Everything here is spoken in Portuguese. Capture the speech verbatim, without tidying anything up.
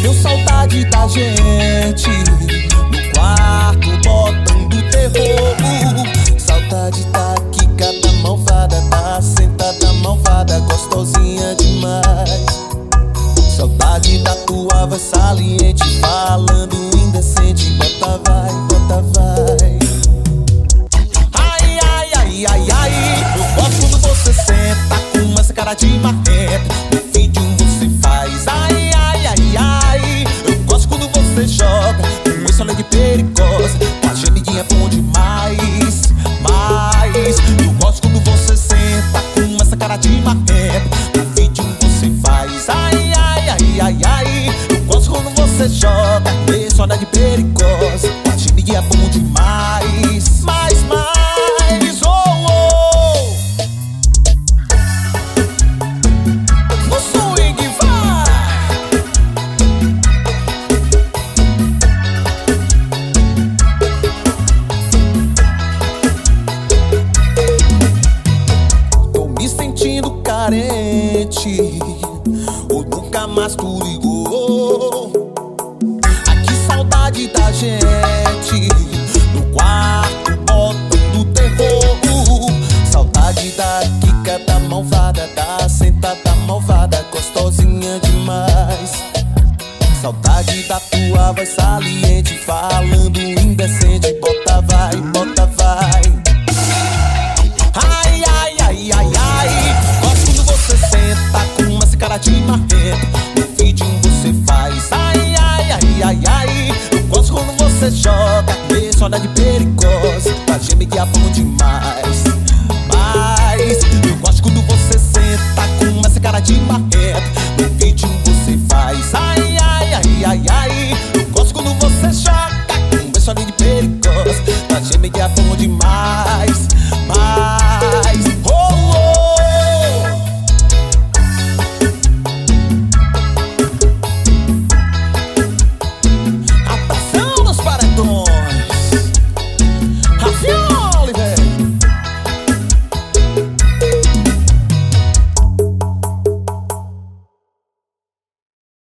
Deu saudade da gente no quarto botando terror. Saudade da Kika da malvada, tá sentada malvada, gostosinha demais. Saudade da tua voz saliente, falando indecente, bota vai, bota vai. Ai, ai, ai, ai, ai, eu gosto quando você senta com essa cara de marreta. No vídeo você faz ai, ai, ai, ai. Eu gosto quando você joga com esse olhar de perigosa, com a gemidinha é bom demais, mas eu gosto quando você senta com essa cara de marreta. No vídeo você faz ai, ai, ai, ai, ai. Eu gosto quando você joga com esse olhar de perigosa, com a gemidinha é bom demais, mais, mais, oh, oh. No swing vai. Tô me sentindo carente, ou nunca mais tu ligou. Ai, que saudade da gente no quarto botando terror. Saudade da Kika da malvada, da sentada malvada, gostosinha demais. Saudade da tua voz saliente, falando indecente, bota vai, bota vai. Ai, ai, ai, ai, ai. Gosto quando você senta com essa cara de marreta. No vídeo você faz ai, ai, ai, ai, ai. Eu gosto quando você joga com esse olhar de perigosa, pra gemer que é bom demais.